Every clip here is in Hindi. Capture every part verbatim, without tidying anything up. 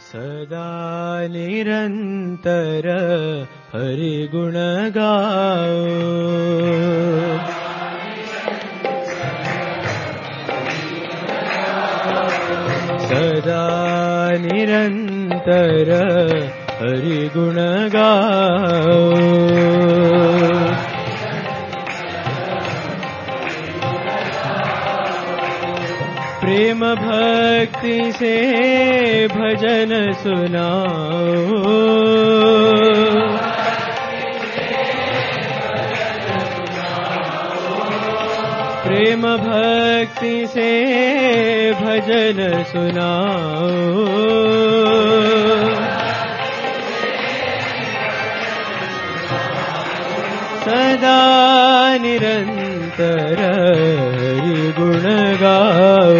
सदा निरंतर हरि गुण गाओ, सदा निरंतर हरि गुण गाओ। प्रेम भक्ति से भजन सुनाओ, प्रेम भक्ति से भजन सुनाओ। सदा निरंतर हरि गुण गाओ,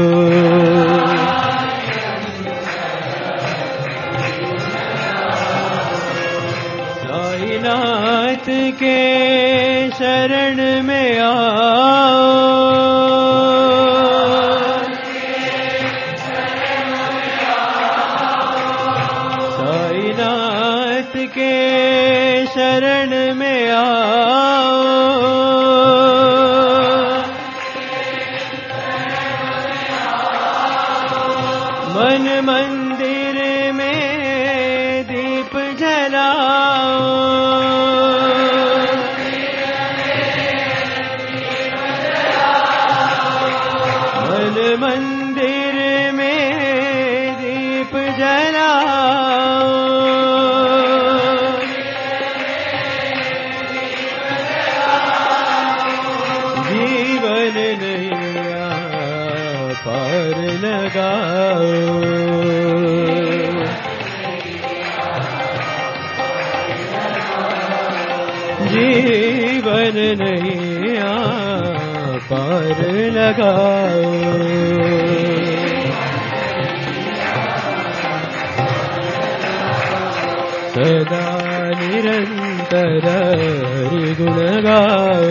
साईनाथ के शरण में आओ, साईनाथ के शरण में आओ। मन मंदिर में दीप जलाओ, मन मंदिर में दीप जलाओ। जीवन नैया पार लगाओ, जीवन नैया पार लगाओ। सदा निरंतर हरि गुण गाओ,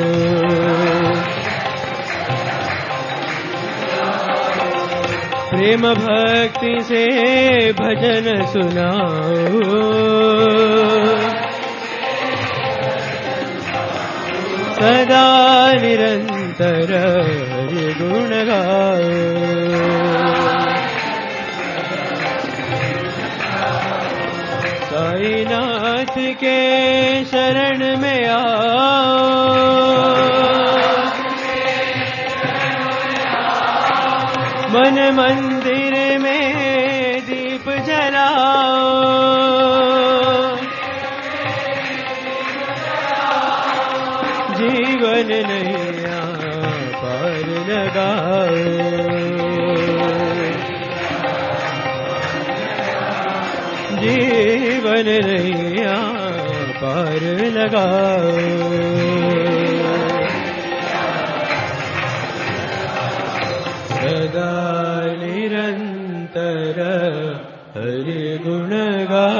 प्रेम भक्ति से भजन सुनाओ, सदा निरंतर हरि गुण गाओ। साईनाथ के शरण में आओ, मन मंदिर में दीप जलाओ, जीवन नैया पार लगाओ। जीवन नैया पार लगाओ। सदा निरंतर हरि गुण गाओ।